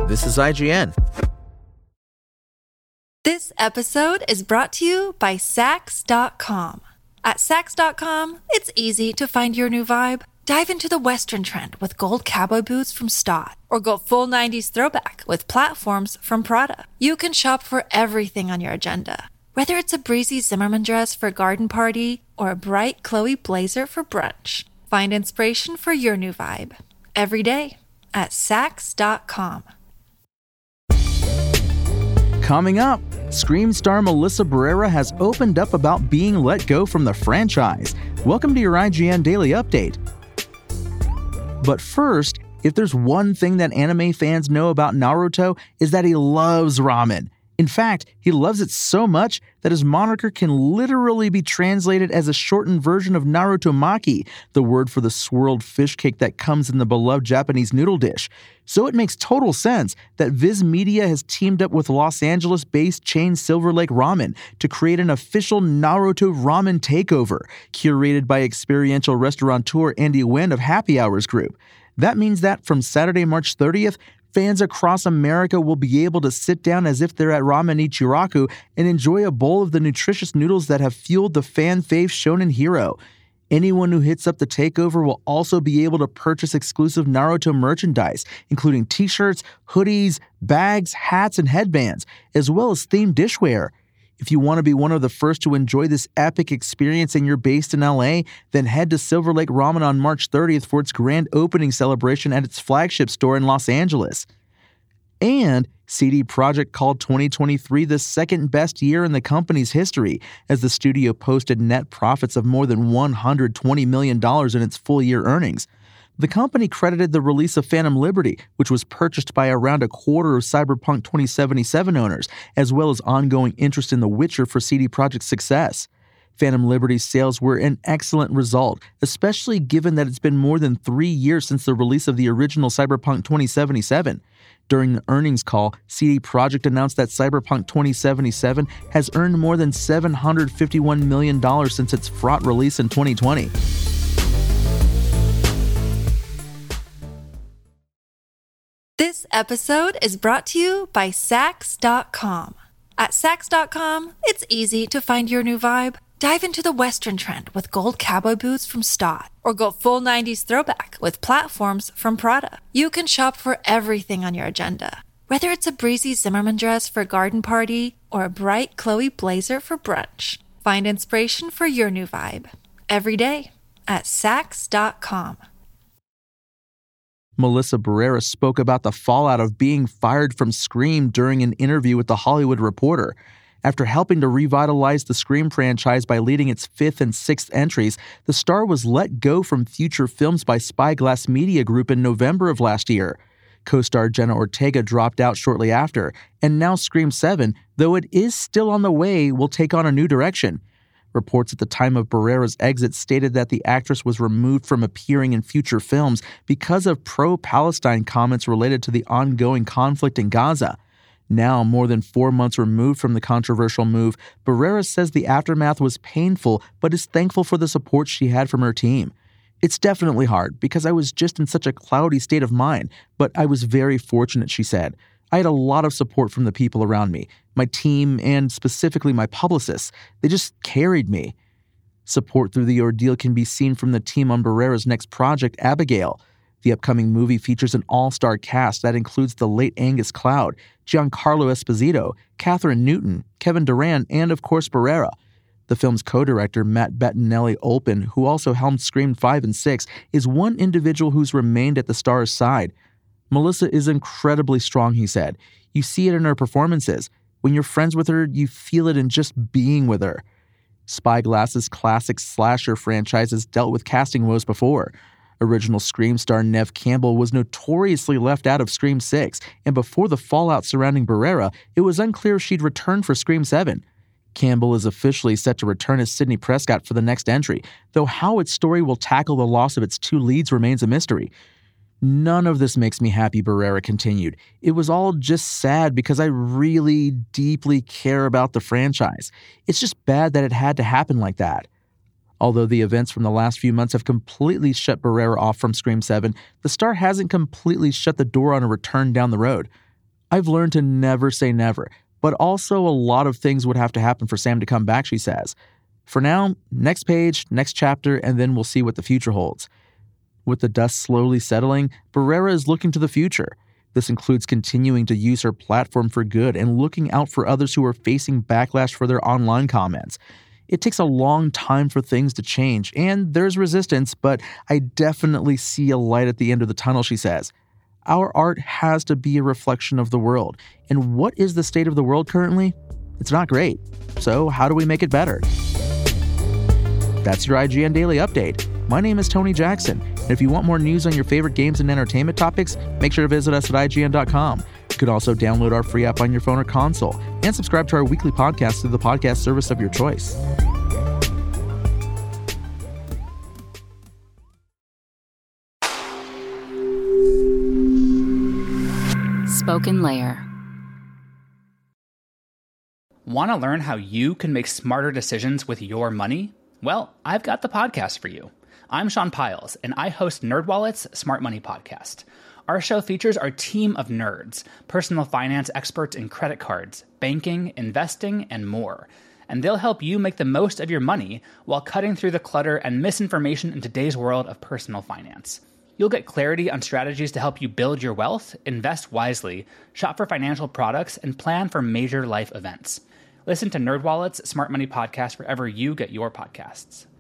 This is IGN. This episode is brought to you by Sax.com. At Sax.com, it's easy to find your new vibe. Dive into the Western trend with gold cowboy boots from Stott, or go full 90s throwback with platforms from Prada. You can shop for everything on your agenda, whether it's a breezy Zimmermann dress for a garden party or a bright Chloe blazer for brunch. Find inspiration for your new vibe every day at Sax.com. Coming up, Scream star Melissa Barrera has opened up about being let go from the franchise. Welcome to your IGN Daily Update. But first, if there's one thing that anime fans know about Naruto, is that he loves ramen. In fact, he loves it so much that his moniker can literally be translated as a shortened version of Narutomaki, the word for the swirled fish cake that comes in the beloved Japanese noodle dish. So it makes total sense that Viz Media has teamed up with Los Angeles-based chain Silver Lake Ramen to create an official Naruto ramen takeover, curated by experiential restaurateur Andy Nguyen of Happy Hours Group. That means that from Saturday, March 30th, fans across America will be able to sit down as if they're at Ramen Ichiraku and enjoy a bowl of the nutritious noodles that have fueled the fan fave Shonen Hero. Anyone who hits up the takeover will also be able to purchase exclusive Naruto merchandise, including t-shirts, hoodies, bags, hats, and headbands, as well as themed dishware. If you want to be one of the first to enjoy this epic experience and you're based in LA, then head to Silver Lake Ramen on March 30th for its grand opening celebration at its flagship store in Los Angeles. And CD Projekt called 2023 the second best year in the company's history, as the studio posted net profits of more than $120 million in its full-year earnings. The company credited the release of Phantom Liberty, which was purchased by around a quarter of Cyberpunk 2077 owners, as well as ongoing interest in The Witcher for CD Projekt's success. Phantom Liberty's sales were an excellent result, especially given that it's been more than 3 years since the release of the original Cyberpunk 2077. During the earnings call, CD Projekt announced that Cyberpunk 2077 has earned more than $751 million since its fraught release in 2020. This episode is brought to you by Sax.com. At Sax.com, it's easy to find your new vibe. Dive into the Western trend with gold cowboy boots from Stott, or go full 90s throwback with platforms from Prada. You can shop for everything on your agenda, whether it's a breezy Zimmermann dress for a garden party or a bright Chloe blazer for brunch. Find inspiration for your new vibe every day at Sax.com. Melissa Barrera spoke about the fallout of being fired from Scream during an interview with The Hollywood Reporter. After helping to revitalize the Scream franchise by leading its 5th and 6th entries, the star was let go from future films by Spyglass Media Group in November of last year. Co-star Jenna Ortega dropped out shortly after, and now Scream 7, though it is still on the way, will take on a new direction. Reports at the time of Barrera's exit stated that the actress was removed from appearing in future films because of pro-Palestine comments related to the ongoing conflict in Gaza. Now, more than 4 months removed from the controversial move, Barrera says the aftermath was painful, but is thankful for the support she had from her team. It's definitely hard because I was just in such a cloudy state of mind, but I was very fortunate, she said. I had a lot of support from the people around me, my team, and specifically my publicists. They just carried me. Support through the ordeal can be seen from the team on Barrera's next project, Abigail. The upcoming movie features an all-star cast that includes the late Angus Cloud, Giancarlo Esposito, Catherine Newton, Kevin Durant, and of course Barrera. The film's co-director, Matt Bettinelli-Olpin, who also helmed Scream 5 and 6, is one individual who's remained at the star's side. Melissa is incredibly strong, he said. You see it in her performances. When you're friends with her, you feel it in just being with her. Spyglass's classic slasher franchise has dealt with casting woes before. Original Scream star Neve Campbell was notoriously left out of Scream 6, and before the fallout surrounding Barrera, it was unclear if she'd return for Scream 7. Campbell is officially set to return as Sidney Prescott for the next entry, though how its story will tackle the loss of its 2 leads remains a mystery. None of this makes me happy, Barrera continued. It was all just sad because I really deeply care about the franchise. It's just bad that it had to happen like that. Although the events from the last few months have completely shut Barrera off from Scream 7, the star hasn't completely shut the door on a return down the road. I've learned to never say never, but also a lot of things would have to happen for Sam to come back, she says. For now, next page, next chapter, and then we'll see what the future holds. With the dust slowly settling, Barrera is looking to the future. This includes continuing to use her platform for good and looking out for others who are facing backlash for their online comments. It takes a long time for things to change, and there's resistance, but I definitely see a light at the end of the tunnel, she says. Our art has to be a reflection of the world. And what is the state of the world currently? It's not great. So how do we make it better? That's your IGN Daily Update. My name is Tony Jackson, and if you want more news on your favorite games and entertainment topics, make sure to visit us at IGN.com. You can also download our free app on your phone or console, and subscribe to our weekly podcast through the podcast service of your choice. Spoken Layer. Want to learn how you can make smarter decisions with your money? Well, I've got the podcast for you. I'm Sean Piles, and I host NerdWallet's Smart Money Podcast. Our show features our team of nerds, personal finance experts in credit cards, banking, investing, and more. And they'll help you make the most of your money while cutting through the clutter and misinformation in today's world of personal finance. You'll get clarity on strategies to help you build your wealth, invest wisely, shop for financial products, and plan for major life events. Listen to NerdWallet's Smart Money Podcast wherever you get your podcasts.